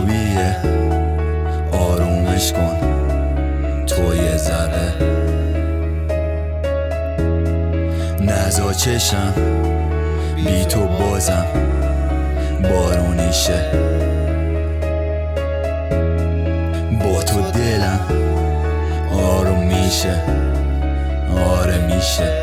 آشوبیه آرومش کن تو یه ذره نزا چشم بی تو بازم بارونیشه با تو دلم آروم میشه آره میشه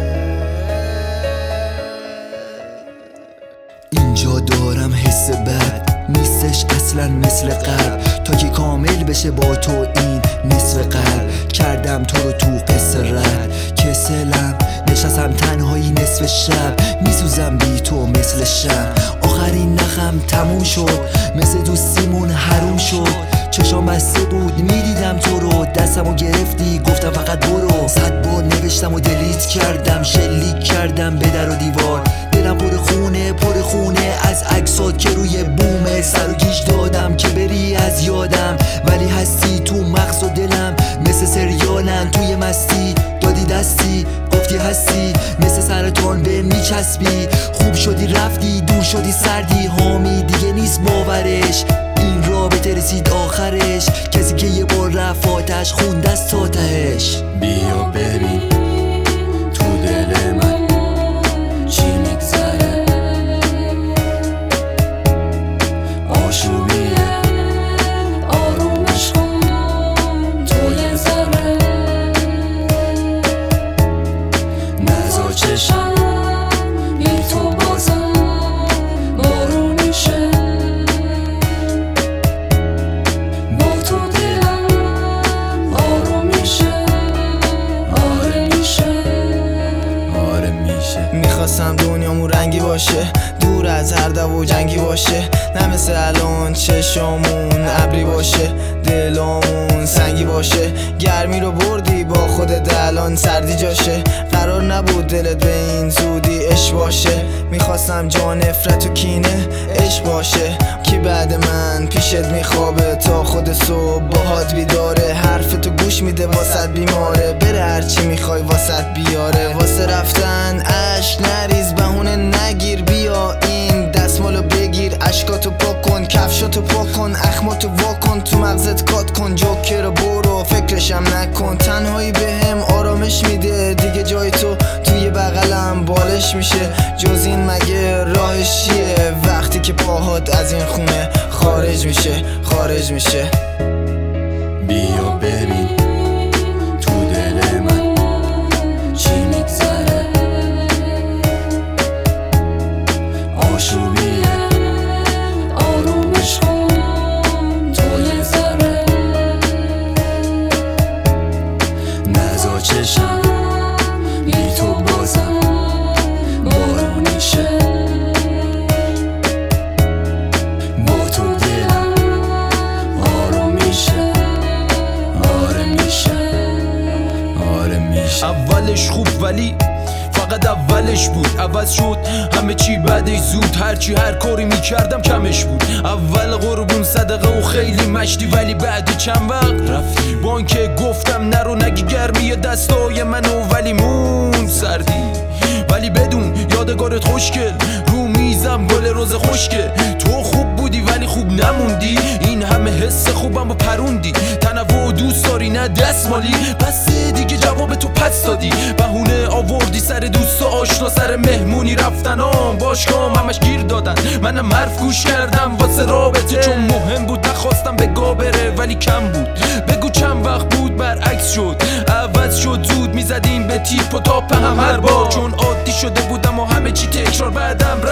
اینجا دارم حس بد نیستش اصلا مثل قلب تا که کامل بشه با تو این نصف قلب کردم تو رو تو قصه رد کسلم نشستم تنهایی نصف شب میسوزم بی تو مثل شم آخرین نخم تموم شد مثل دوستیمون حروم شد چشام بسته بود میدیدم تو رو دستمو گرفتی گفتم فقط برو 100 بار نوشتم و دلیت کردم شلیک کردم به در و دیوار دلم پر خونه از عکسات که روی بومه سر و گیج دادم که بری از یادم ولی هستی تو مغز و دلم مثل سریالم توی مستی دادی دستی گفتی هستی مثل سرطان به میچسبی خوب شدی رفتی دور شدی سردی حامی دیگه نیست باورش این رابطه رسید آخرش کسی که یه بار رفت آتش خوند از تا تهش بیا ببین تو دل من چی میگذره آشوبیه آرومش کن تو یه ذره نزا چشم بی تو بازم بارونیشه با تو دلم آروم میشه آره میشه آره میشه میخواستم دنیامون رنگی باشه دور از هر دو و جنگی باشه نه مثل الان چشامون ابری باشه دلامون سنگی باشه گرمی رو بردی با خودت الان سردی جاشه قرار نبود دلت به این زودی عشق باشه میخواستم جا نفرت و کینه عشق باشه کی بعد من پیشت میخوابه تا خود صبح باهات بیداره حرف تو گوش میده واسط بیماره بره هرچی میخوای واسط بیاره واسه رفتن عشق نریز بهونه نگیر بیا این دستمالو بگیر اشکاتو پاک کن کفشاتو پاک کن اخماتو واکن تو مغزت کات کن جوکر برو فکرشم نکن تنهایی بهم آرامش میده دیگه جای تو توی بغلم بالش میشه جز این مگه راهش چیه وقتی که پاهات از این خونه خارج میشه بیا ببین تو دل من چی میگذره آشوبیه آرومش کن تو یه ذره نزا چشم بی تو بازم بارونیشه با تو دلم آروم میشه آره میشه آره میشه اولش خوب ولی فقط اولش بود عوض شد همه چی بعدش زود هرچی هر کاری میکردم کمش بود اول قربون صدقه و خیلی مشتی ولی بعد چند وقت رفتی با اینکه گفتم نرو نگی گرمی دستای منو ولی مون سردی ولی بدون یادگارت خوشگل رو میزم گل روز خوشگه تو خوب بودی ولی خوب نموندی این همه حس خوبم و پروندی تنوع دوست داری نه دستمالی پس دیگه جواب تو پس دادی بهونه آوردی سر دوست و آشنا سر مهمونی رفتنام باشگاه همش گیر دادن منم حرف گوش کردم واسه رابطه چون مهم بود نخواستم بگا بره ولی کم بود بگو چند وقت بود برعکس شد عوض شد زود میزدیم به تیپ و تاپ هم هر بار چون عادی شده بودم و همه چی تکرار بعدم